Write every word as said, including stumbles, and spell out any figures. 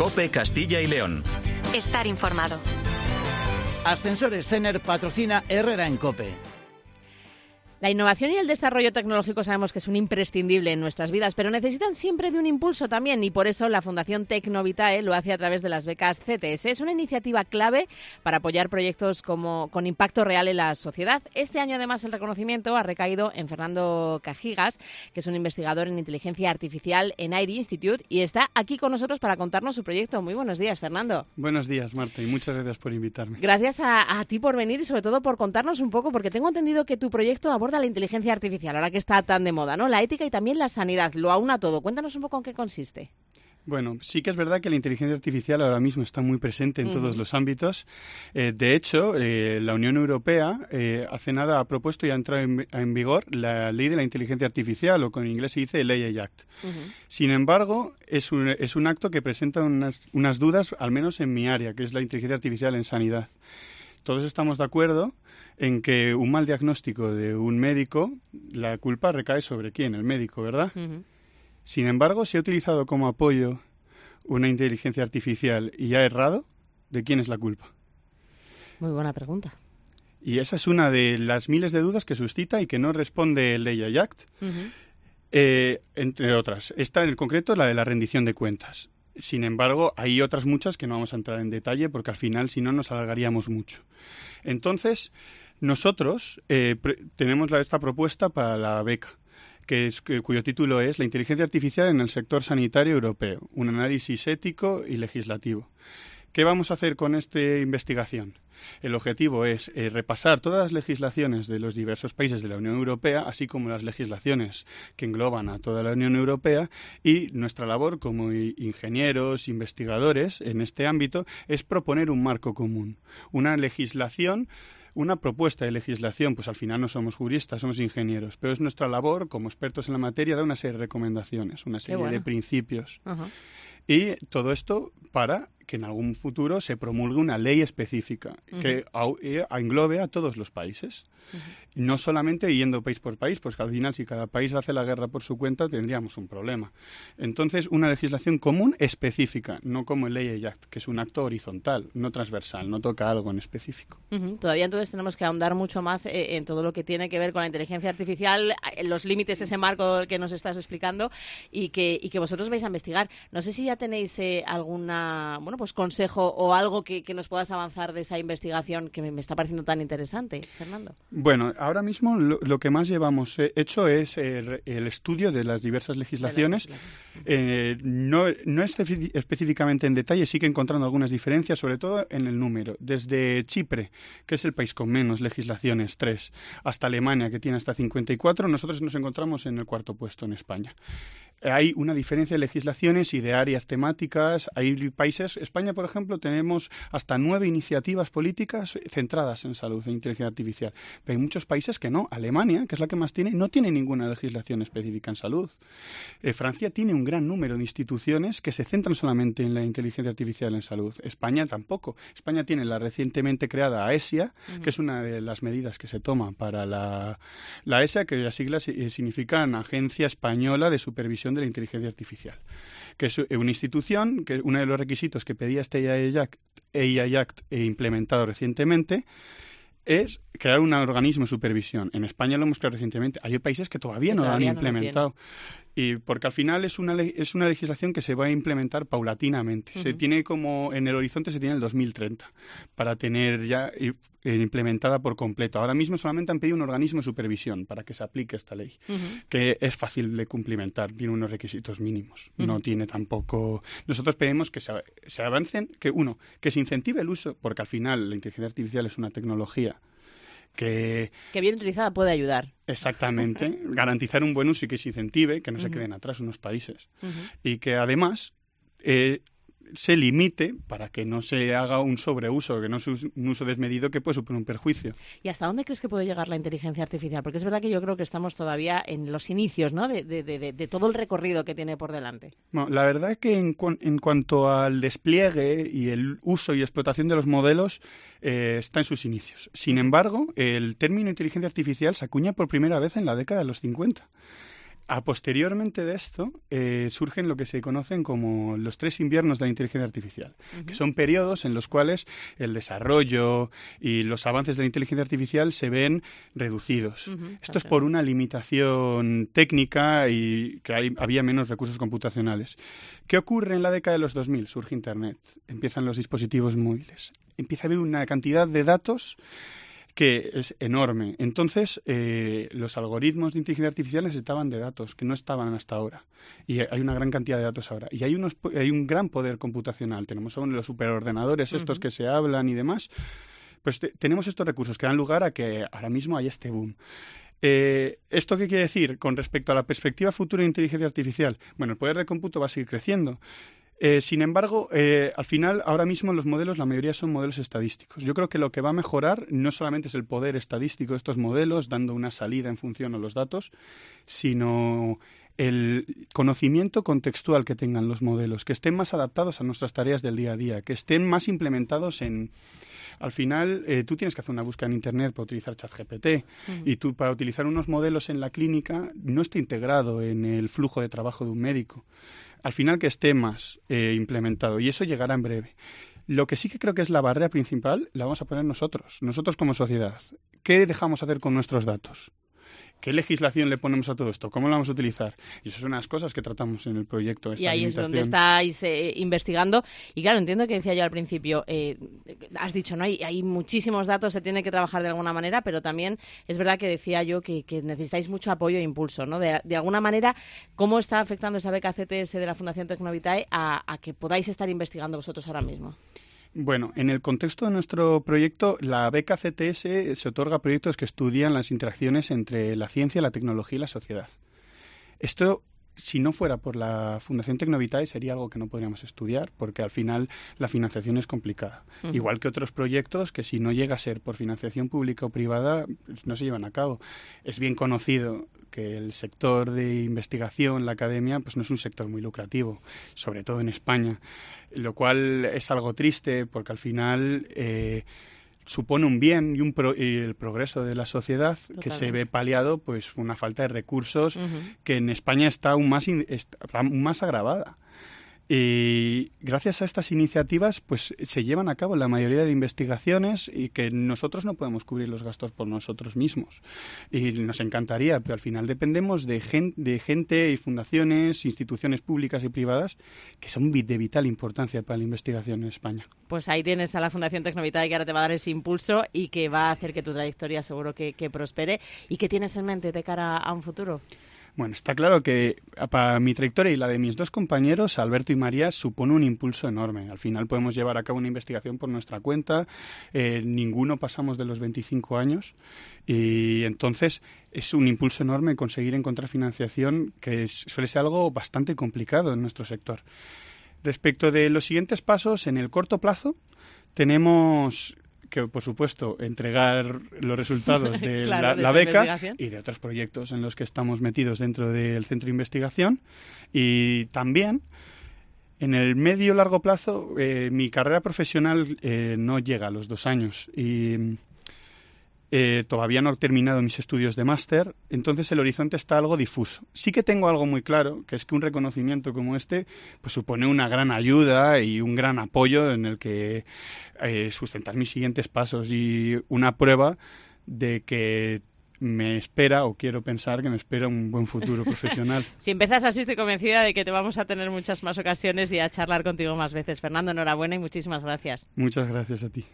COPE Castilla y León. Estar informado. Ascensores Cener patrocina Herrera en COPE. La innovación y el desarrollo tecnológico sabemos que es un imprescindible en nuestras vidas, pero necesitan siempre de un impulso también, y por eso la Fundación Tecnovitae lo hace a través de las becas C T S. Es una iniciativa clave para apoyar proyectos como, con impacto real en la sociedad. Este año, además, el reconocimiento ha recaído en Fernando Cajigas, que es un investigador en inteligencia artificial en Air Institute, y está aquí con nosotros para contarnos su proyecto. Muy buenos días, Fernando. Buenos días, Marta, y muchas gracias por invitarme. Gracias a, a ti por venir y sobre todo por contarnos un poco, porque tengo entendido que tu proyecto aborda la inteligencia artificial, ahora que está tan de moda, ¿no? La ética y también la sanidad, lo aúna todo. Cuéntanos un poco en qué consiste. Bueno, sí que es verdad que la inteligencia artificial ahora mismo está muy presente en uh-huh. todos los ámbitos. Eh, de hecho, eh, la Unión Europea eh, hace nada ha propuesto y ha entrado en, en vigor la Ley de la Inteligencia Artificial, o con inglés se dice el A I Act. Uh-huh. Sin embargo, es un, es un acto que presenta unas, unas dudas, al menos en mi área, que es la inteligencia artificial en sanidad. Todos estamos de acuerdo en que un mal diagnóstico de un médico, la culpa recae sobre quién, el médico, ¿verdad? Uh-huh. Sin embargo, si ha utilizado como apoyo una inteligencia artificial y ha errado, ¿de quién es la culpa? Muy buena pregunta. Y esa es una de las miles de dudas que suscita y que no responde el A I Act, uh-huh. eh, entre otras. Esta en concreto, la de la rendición de cuentas. Sin embargo, hay otras muchas que no vamos a entrar en detalle porque al final, si no, nos alargaríamos mucho. Entonces, nosotros eh, pre- tenemos la, esta propuesta para la beca, que es, que, cuyo título es La inteligencia artificial en el sector sanitario europeo, un análisis ético y legislativo. ¿Qué vamos a hacer con esta investigación? El objetivo es eh, repasar todas las legislaciones de los diversos países de la Unión Europea, así como las legislaciones que engloban a toda la Unión Europea, y nuestra labor como ingenieros, investigadores en este ámbito es proponer un marco común, una legislación. Una propuesta de legislación, pues al final no somos juristas, somos ingenieros, pero es nuestra labor como expertos en la materia dar una serie de recomendaciones, una serie bueno. de principios. Uh-huh. Y todo esto para que en algún futuro se promulgue una ley específica uh-huh. que a, a englobe a todos los países. Uh-huh. No solamente yendo país por país, pues que al final si cada país hace la guerra por su cuenta tendríamos un problema. Entonces, una legislación común específica, no como el A I Act, que es un acto horizontal, no transversal, no toca algo en específico. Uh-huh. Todavía entonces tenemos que ahondar mucho más eh, en todo lo que tiene que ver con la inteligencia artificial, en los límites, ese marco que nos estás explicando y que, y que vosotros vais a investigar. No sé si ya tenéis eh, alguna, bueno, pues consejo o algo que, que nos puedas avanzar de esa investigación que me, me está pareciendo tan interesante, Fernando. Bueno, ahora mismo lo, lo que más llevamos eh, hecho es el, el estudio de las diversas legislaciones. De la legislación. eh, no, no espe- específicamente en detalle, sí que encontrando algunas diferencias, sobre todo en el número. Desde Chipre, que es el país con menos legislaciones, tres, hasta Alemania, que tiene hasta cincuenta y cuatro, nosotros nos encontramos en el cuarto puesto en España. Hay una diferencia de legislaciones y de áreas temáticas. Hay países, España, por ejemplo, tenemos hasta nueve iniciativas políticas centradas en salud e inteligencia artificial. Pero hay muchos países que no. Alemania, que es la que más tiene, no tiene ninguna legislación específica en salud. Eh, Francia tiene un gran número de instituciones que se centran solamente en la inteligencia artificial en salud. España tampoco. España tiene la recientemente creada AESIA, uh-huh. que es una de las medidas que se toma para la, la AESIA, que las siglas eh, significan Agencia Española de Supervisión de la Inteligencia Artificial, que es una institución que uno de los requisitos que pedía este A I Act, A I Act e implementado recientemente es crear un organismo de supervisión. En España lo hemos creado recientemente. Hay países que todavía no todavía lo han no implementado. Lo y porque al final es una le- es una legislación que se va a implementar paulatinamente. Uh-huh. Se tiene como en el horizonte se tiene el dos mil treinta para tener ya eh, implementada por completo. Ahora mismo solamente han pedido un organismo de supervisión para que se aplique esta ley, uh-huh. que es fácil de cumplimentar, tiene unos requisitos mínimos. Uh-huh. No tiene tampoco. Nosotros pedimos que se, se avancen, que uno, que se incentive el uso, porque al final la inteligencia artificial es una tecnología que... que bien utilizada puede ayudar. Exactamente. Garantizar un buen uso y que se incentive, que no uh-huh. se queden atrás unos países. Uh-huh. Y que además eh, se limite para que no se haga un sobreuso, que no es un uso desmedido que puede suponer un perjuicio. ¿Y hasta dónde crees que puede llegar la inteligencia artificial? Porque es verdad que yo creo que estamos todavía en los inicios, ¿no?, de, de, de, de todo el recorrido que tiene por delante. Bueno, la verdad es que en, cu- en cuanto al despliegue y el uso y explotación de los modelos, eh, está en sus inicios. Sin embargo, el término inteligencia artificial se acuña por primera vez en la década de los cincuenta. A posteriormente de esto, eh, surgen lo que se conocen como los tres inviernos de la inteligencia artificial, uh-huh. que son periodos en los cuales el desarrollo y los avances de la inteligencia artificial se ven reducidos. Uh-huh. Esto es por una limitación técnica y que hay, había menos recursos computacionales. ¿Qué ocurre en la década de los dos mil? Surge Internet, empiezan los dispositivos móviles, empieza a haber una cantidad de datos que es enorme. Entonces, eh, los algoritmos de inteligencia artificial necesitaban de datos que no estaban hasta ahora. Y hay una gran cantidad de datos ahora. Y hay, unos, hay un gran poder computacional. Tenemos aún los superordenadores estos uh-huh. que se hablan y demás. Pues te, tenemos estos recursos que dan lugar a que ahora mismo haya este boom. Eh, ¿Esto qué quiere decir con respecto a la perspectiva futura de inteligencia artificial? Bueno, el poder de cómputo va a seguir creciendo. Eh, sin embargo, eh, al final, ahora mismo los modelos, la mayoría son modelos estadísticos. Yo creo que lo que va a mejorar no solamente es el poder estadístico de estos modelos, dando una salida en función a los datos, sino el conocimiento contextual que tengan los modelos, que estén más adaptados a nuestras tareas del día a día, que estén más implementados en... Al final, eh, tú tienes que hacer una búsqueda en Internet para utilizar ChatGPT uh-huh. y tú para utilizar unos modelos en la clínica no está integrado en el flujo de trabajo de un médico. Al final que esté más eh, implementado y eso llegará en breve. Lo que sí que creo que es la barrera principal la vamos a poner nosotros, nosotros como sociedad. ¿Qué dejamos hacer con nuestros datos? ¿Qué legislación le ponemos a todo esto? ¿Cómo lo vamos a utilizar? Y eso son unas cosas que tratamos en el proyecto. Esta y ahí es donde estáis eh, investigando. Y claro, entiendo que decía yo al principio, eh, has dicho, ¿no? Hay, hay muchísimos datos, se tiene que trabajar de alguna manera, pero también es verdad que decía yo que, que necesitáis mucho apoyo e impulso, ¿no? De, de alguna manera, ¿cómo está afectando esa beca C T S de la Fundación Tecnovitae a, a que podáis estar investigando vosotros ahora mismo? Bueno, en el contexto de nuestro proyecto, la beca C T S se otorga a proyectos que estudian las interacciones entre la ciencia, la tecnología y la sociedad. Esto, si no fuera por la Fundación Tecnovitae, sería algo que no podríamos estudiar, porque al final la financiación es complicada. Uh-huh. Igual que otros proyectos que si no llega a ser por financiación pública o privada, pues no se llevan a cabo. Es bien conocido que el sector de investigación, la academia, pues no es un sector muy lucrativo, sobre todo en España, lo cual es algo triste porque al final eh, supone un bien y, un pro, y el progreso de la sociedad. Totalmente. Que se ve paliado pues una falta de recursos uh-huh. que en España está aún más, in, está aún más agravada. Y gracias a estas iniciativas pues se llevan a cabo la mayoría de investigaciones y que nosotros no podemos cubrir los gastos por nosotros mismos. Y nos encantaría, pero al final dependemos de, gen, de gente y fundaciones, instituciones públicas y privadas que son de vital importancia para la investigación en España. Pues ahí tienes a la Fundación Tecnovitae que ahora te va a dar ese impulso y que va a hacer que tu trayectoria seguro que, que prospere. ¿Y qué tienes en mente de cara a un futuro? Bueno, está claro que para mi trayectoria y la de mis dos compañeros, Alberto y María, supone un impulso enorme. Al final podemos llevar a cabo una investigación por nuestra cuenta, eh, ninguno pasamos de los veinticinco años y entonces es un impulso enorme conseguir encontrar financiación, que es, suele ser algo bastante complicado en nuestro sector. Respecto de los siguientes pasos, en el corto plazo tenemos que, por supuesto, entregar los resultados de claro, la, de la beca y de otros proyectos en los que estamos metidos dentro del centro de investigación. Y también, en el medio largo plazo, eh, mi carrera profesional eh, no llega a los dos años y eh, todavía no he terminado mis estudios de máster, entonces el horizonte está algo difuso. Sí que tengo algo muy claro, que es que un reconocimiento como este pues supone una gran ayuda y un gran apoyo en el que eh, sustentar mis siguientes pasos y una prueba de que me espera, o quiero pensar que me espera, un buen futuro profesional. Si empiezas así, estoy convencida de que te vamos a tener muchas más ocasiones y a charlar contigo más veces. Fernando, enhorabuena y muchísimas gracias. Muchas gracias a ti.